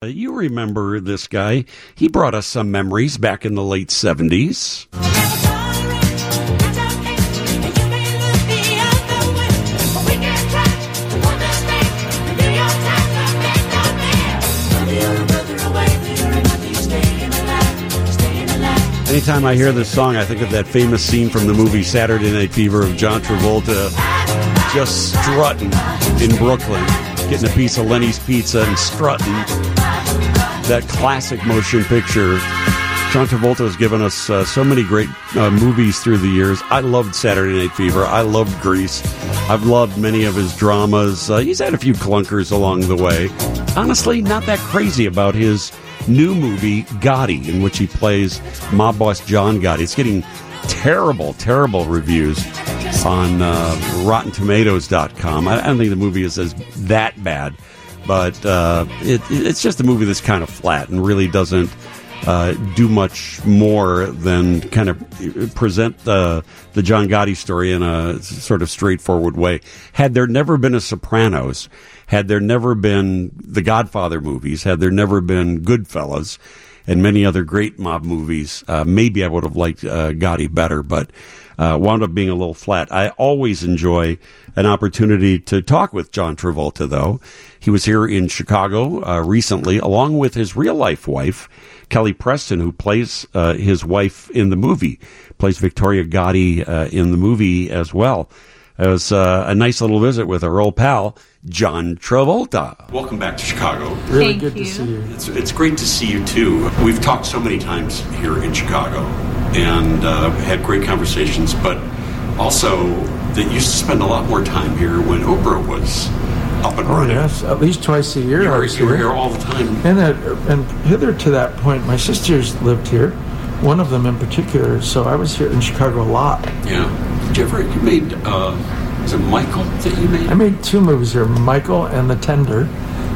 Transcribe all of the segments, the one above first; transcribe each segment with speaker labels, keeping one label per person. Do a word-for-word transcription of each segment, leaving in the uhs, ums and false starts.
Speaker 1: You remember this guy. He brought us some memories back in the late seventies. Anytime I hear this song, I think of that famous scene from the movie Saturday Night Fever of John Travolta just strutting in Brooklyn, getting a piece of Lenny's Pizza and strutting. That classic motion picture. John Travolta has given us uh, so many great uh, movies through the years. I loved Saturday Night Fever. I loved Grease. I've loved many of his dramas. Uh, he's had a few clunkers along the way. Honestly, not that crazy about his new movie, Gotti, in which he plays mob boss John Gotti. It's getting terrible, terrible reviews on uh, Rotten Tomatoes dot com. I, I don't think the movie is as that bad, but uh, it, it's just a movie that's kind of flat and really doesn't uh, do much more than kind of present the, the John Gotti story in a sort of straightforward way. Had there never been a Sopranos, had there never been the Godfather movies, had there never been Goodfellas, and many other great mob movies, uh, maybe I would have liked uh, Gotti better, but uh, wound up being a little flat. I always enjoy an opportunity to talk with John Travolta, though. He was here in Chicago uh, recently, along with his real-life wife, Kelly Preston, who plays uh, his wife in the movie, plays Victoria Gotti uh, in the movie as well. It was uh, a nice little visit with our old pal, John Travolta. Welcome back to Chicago.
Speaker 2: Really Thank good you. to see you.
Speaker 1: It's, it's great to see you, too. We've talked so many times here in Chicago and uh, had great conversations, but also that you used to spend a lot more time here when Oprah was up and
Speaker 2: oh,
Speaker 1: running.
Speaker 2: Yes, at least twice a year.
Speaker 1: You were,
Speaker 2: I was
Speaker 1: you were
Speaker 2: here.
Speaker 1: here all the time.
Speaker 2: And, uh, and hither to that point, my sisters lived here, one of them in particular, so I was here in Chicago a lot.
Speaker 1: Yeah. Did you ever, you made, uh, was it Michael that you made?
Speaker 2: I made two movies here, Michael and The Tender.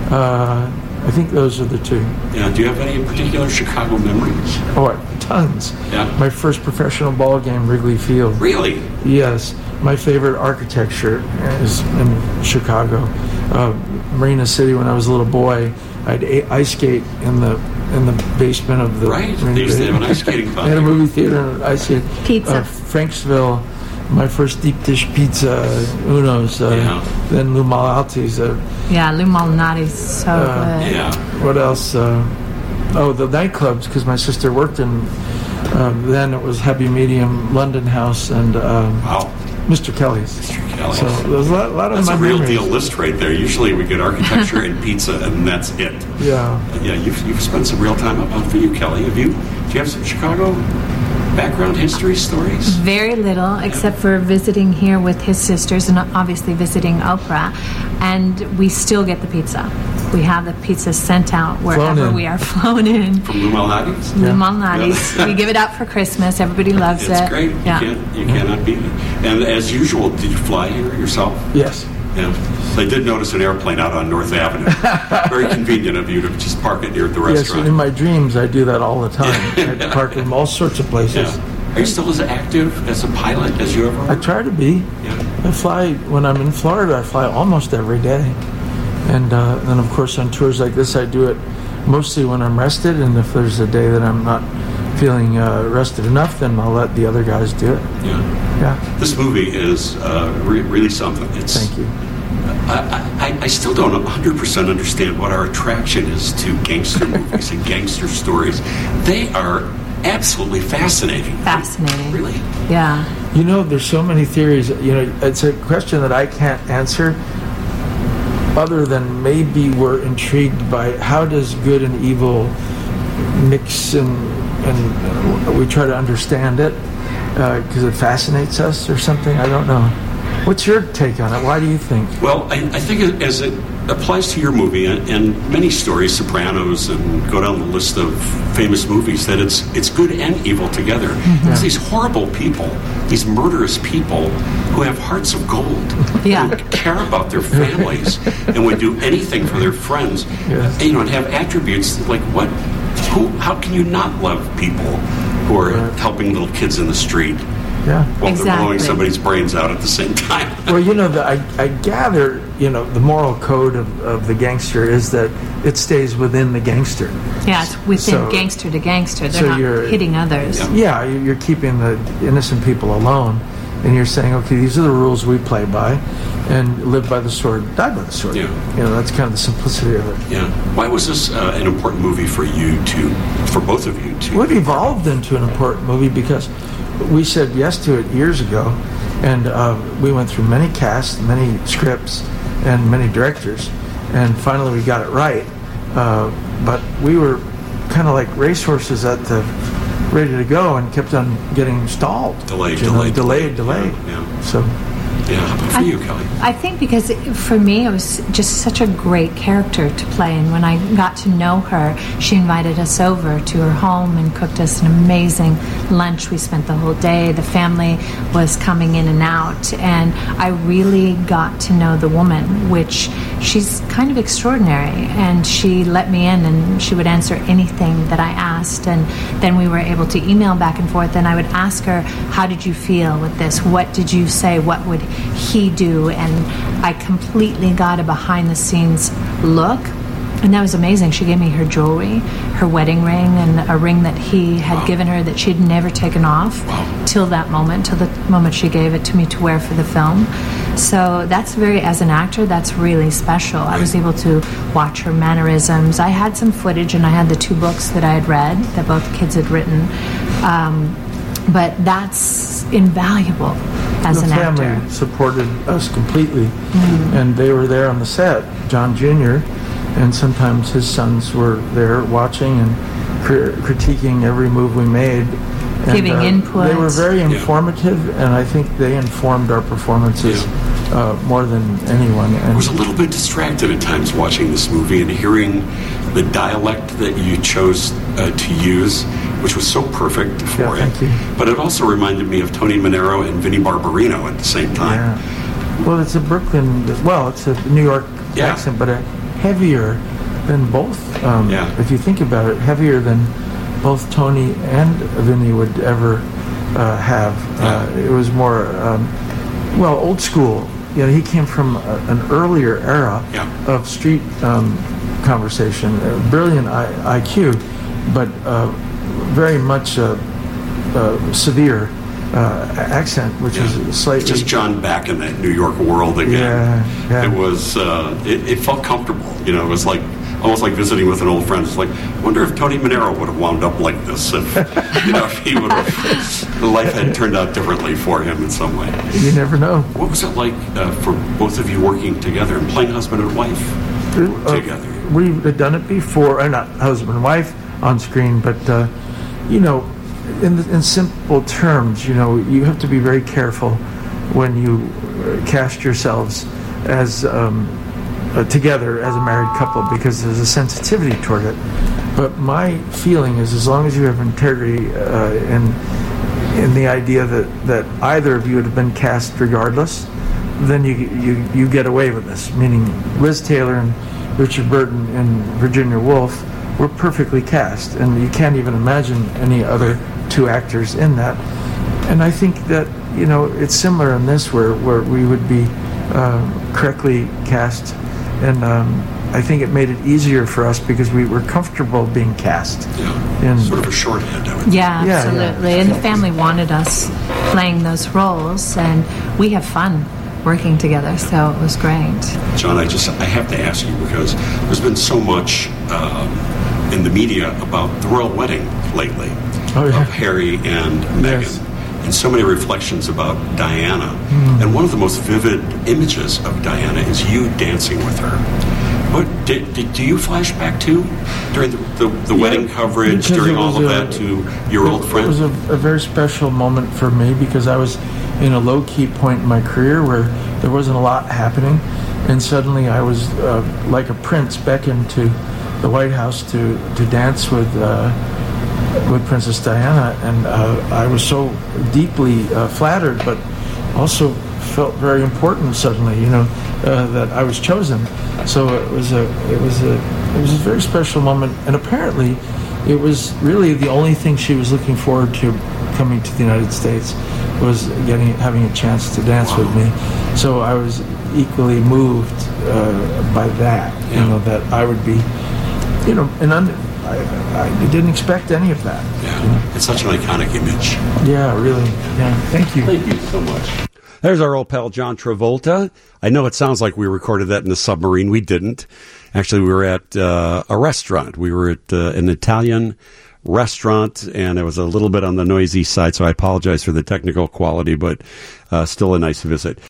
Speaker 2: Uh, I think those are the two.
Speaker 1: Yeah. Do you have any particular Chicago memories?
Speaker 2: Oh, tons. Yeah. My first professional ball game, Wrigley Field.
Speaker 1: Really?
Speaker 2: Yes. My favorite architecture is in Chicago. Uh, Marina City, when I was a little boy, I'd a- ice skate in the in the basement of the...
Speaker 1: Right. They used to have an ice skating club.
Speaker 2: They had a movie theater and ice skate.
Speaker 3: Pizza.
Speaker 2: Uh, Franksville, my first deep dish pizza, Uno's, uh,
Speaker 1: yeah.
Speaker 2: then Lou Malnati's. Uh,
Speaker 3: yeah, Lou Malnati's so
Speaker 1: uh,
Speaker 3: good.
Speaker 1: Yeah.
Speaker 2: What else? Uh, oh, the nightclubs, because my sister worked in... Um, then it was Heavy Medium, London House, and... Um,
Speaker 1: wow.
Speaker 2: Mister Kelly's.
Speaker 1: Mister Kelly's.
Speaker 2: So there's a lot, a lot of
Speaker 1: That's
Speaker 2: my
Speaker 1: a real
Speaker 2: memories.
Speaker 1: deal list right there. Usually we get architecture and pizza, and that's it.
Speaker 2: Yeah.
Speaker 1: Yeah, you've, you've spent some real time up for you, Kelly. Have you? Do you have some Chicago background history stories?
Speaker 3: Very little, except for visiting here with his sisters and obviously visiting Oprah. And we still get the pizza. We have the pizza sent out wherever we are flown in.
Speaker 1: From Lou Malnati's?
Speaker 3: Lou Malnati's. Yeah. We give it out for Christmas. Everybody loves
Speaker 1: it's
Speaker 3: it.
Speaker 1: It's great.
Speaker 3: Yeah.
Speaker 1: You, can't, you cannot beat it. And as usual, did you fly here yourself?
Speaker 2: Yes.
Speaker 1: Yeah. I did notice an airplane out on North Avenue. Very convenient of you to just park it near the restaurant.
Speaker 2: Yes, in my dreams, I do that all the time. I park in all sorts of places.
Speaker 1: Yeah. Are you still as active as a pilot as you ever were?
Speaker 2: I try to be.
Speaker 1: Yeah.
Speaker 2: I fly, when I'm in Florida, I fly almost every day. And uh, then, of course, on tours like this, I do it mostly when I'm rested. And if there's a day that I'm not feeling uh, rested enough, then I'll let the other guys do it.
Speaker 1: Yeah.
Speaker 2: Yeah.
Speaker 1: This movie is uh, re- really something. It's,
Speaker 2: Thank you.
Speaker 1: I, I, I still don't one hundred percent understand what our attraction is to gangster movies and gangster stories. They are absolutely fascinating.
Speaker 3: Fascinating.
Speaker 1: Really?
Speaker 3: Yeah.
Speaker 2: You know, there's so many theories. You know, it's a question that I can't answer other than maybe we're intrigued by how does good and evil mix, and, and we try to understand it because uh, it fascinates us or something. I don't know. What's your take on it? Why do you think?
Speaker 1: Well, I, I think it, as it applies to your movie and, and many stories, Sopranos, and go down the list of famous movies, that it's it's good and evil together. Mm-hmm. There's these horrible people, these murderous people who have hearts of gold,
Speaker 3: yeah.
Speaker 1: who care about their families and would do anything for their friends.
Speaker 2: Yes.
Speaker 1: And, you know, and have attributes like what? Who? How can you not love people who are
Speaker 2: right.
Speaker 1: helping little kids in the street?
Speaker 2: Yeah.
Speaker 1: While
Speaker 3: exactly.
Speaker 1: they're blowing somebody's brains out at the same time.
Speaker 2: Well, you know, the, I, I gather, you know, the moral code of, of the gangster is that it stays within the gangster.
Speaker 3: Yeah, it's within
Speaker 2: So-
Speaker 3: gangster to gangster. They're
Speaker 2: so
Speaker 3: not
Speaker 2: you're-
Speaker 3: hitting others.
Speaker 1: Yeah.
Speaker 2: Yeah, you- you're keeping the innocent people alone, and you're saying, okay, these are the rules we play by, and live by the sword, die by the sword.
Speaker 1: Yeah.
Speaker 2: You know, that's kind of the simplicity of it.
Speaker 1: Yeah. Why was this uh, an important movie for you to, for both of you to?
Speaker 2: Well, it evolved into an important movie because we said yes to it years ago, and uh, we went through many casts, many scripts, and many directors, and finally we got it right. Uh, but we were kind of like racehorses at the ready to go, and kept on getting stalled.
Speaker 1: Delayed,
Speaker 2: you know,
Speaker 1: delayed,
Speaker 2: delayed,
Speaker 1: delayed.
Speaker 2: delayed.
Speaker 1: Yeah, yeah.
Speaker 2: So.
Speaker 1: Yeah, how about for
Speaker 3: I,
Speaker 1: you, Kelly?
Speaker 3: I think because it, for me it was just such a great character to play, and when I got to know her, she invited us over to her home and cooked us an amazing lunch. We spent the whole day. The family was coming in and out, and I really got to know the woman, which she's kind of extraordinary, and she let me in, and she would answer anything that I asked, and then we were able to email back and forth, and I would ask her, how did you feel with this? What did you say? What would he do? And I completely got a behind-the-scenes look, and that was amazing. She gave me her jewelry, her wedding ring, and a ring that he had
Speaker 1: Wow.
Speaker 3: given her that she'd never taken off
Speaker 1: Wow.
Speaker 3: till that moment, till the moment she gave it to me to wear for the film. So that's very, as an actor, that's really special. I was able to watch her mannerisms. I had some footage, and I had the two books that I had read that both kids had written. Um, but that's invaluable as
Speaker 2: The
Speaker 3: an
Speaker 2: family
Speaker 3: actor.
Speaker 2: supported us completely,
Speaker 3: Mm-hmm.
Speaker 2: and they were there on the set. John Junior and sometimes his sons were there watching and cri- critiquing every move we made. And,
Speaker 3: Giving input.
Speaker 2: They were very informative, and I think they informed our performances uh, more than anyone.
Speaker 1: I
Speaker 2: And
Speaker 1: was a little bit distracted at times watching this movie and hearing the dialect that you chose uh, to use, which was so perfect for
Speaker 2: Yeah,
Speaker 1: it.
Speaker 2: thank you.
Speaker 1: But it also reminded me of Tony Manero and Vinnie Barbarino at the same time.
Speaker 2: yeah. Well, it's a Brooklyn, well, it's a New York
Speaker 1: Yeah.
Speaker 2: accent, but a heavier than both. Um,
Speaker 1: Yeah.
Speaker 2: If you think about it, heavier than both Tony and Vinny would ever uh, have. Uh, it was more, um, well, old school. You know, he came from a, an earlier era
Speaker 1: Yeah.
Speaker 2: of street um, conversation. Uh, brilliant I- IQ, but uh, very much uh, uh, severe uh, accent, which
Speaker 1: Yeah.
Speaker 2: is slightly...
Speaker 1: Just John back in that New York world again.
Speaker 2: Yeah, yeah.
Speaker 1: It was, uh, it, it felt comfortable. You know, it was like, almost like visiting with an old friend. It's like, I wonder if Tony Manero would have wound up like this if, you know, if he would have, life had turned out differently for him in some way.
Speaker 2: You never know.
Speaker 1: What was it like uh, for both of you working together and playing husband and wife
Speaker 2: Uh,
Speaker 1: together?
Speaker 2: We had done it before, uh, not husband and wife on screen, but uh, you know, in, in simple terms, you know, you have to be very careful when you uh, cast yourselves as um, uh, together as a married couple, because there's a sensitivity toward it. But my feeling is, as long as you have integrity uh, in in the idea that, that either of you would have been cast regardless, then you you you get away with this. Meaning, Liz Taylor and Richard Burton and Virginia Woolf were perfectly cast, and you can't even imagine any other two actors in that. And I think that, you know, it's similar in this, where where we would be uh, correctly cast, and um, I think it made it easier for us because we were comfortable being cast.
Speaker 1: Yeah.
Speaker 2: And
Speaker 1: Sort of a shorthand, I would
Speaker 3: Yeah,
Speaker 2: Yeah,
Speaker 3: absolutely.
Speaker 2: yeah.
Speaker 3: And the family wanted us playing those roles, and we have fun working together, so it was great.
Speaker 1: John, I just I have to ask you, because there's been so much um, in the media about the royal wedding lately
Speaker 2: Oh, yeah.
Speaker 1: of Harry and Meghan,
Speaker 2: Yes.
Speaker 1: and so many reflections about Diana.
Speaker 2: Hmm.
Speaker 1: And one of the most vivid images of Diana is you dancing with her. What did, did do you flash back to during the, the, the
Speaker 2: Yeah,
Speaker 1: wedding coverage,
Speaker 2: because
Speaker 1: during
Speaker 2: it
Speaker 1: all
Speaker 2: was
Speaker 1: of
Speaker 2: a-
Speaker 1: that, to your old
Speaker 2: It
Speaker 1: friend?
Speaker 2: was a, a very special moment for me because I was in a low-key point in my career where there wasn't a lot happening, and suddenly I was uh, like a prince beckoned to the White House to, to dance with uh, with Princess Diana, and uh, I was so deeply uh, flattered, but also felt very important suddenly, you know, uh, that I was chosen. So it was a it was a it was a very special moment, and apparently it was really the only thing she was looking forward to coming to the United States was getting having a chance to dance with me. So I was equally moved uh, by that,
Speaker 1: Yeah.
Speaker 2: you know, that I would be, you know, and under, I, I didn't expect any of that.
Speaker 1: Yeah,
Speaker 2: you know?
Speaker 1: it's such an iconic image.
Speaker 2: Yeah, really. Yeah, thank you.
Speaker 1: Thank you so much. There's our old pal John Travolta. I know it sounds like we recorded that in the submarine. We didn't. Actually, we were at uh, a restaurant. We were at uh, an Italian restaurant, and it was a little bit on the noisy side, so I apologize for the technical quality, but uh, still a nice visit.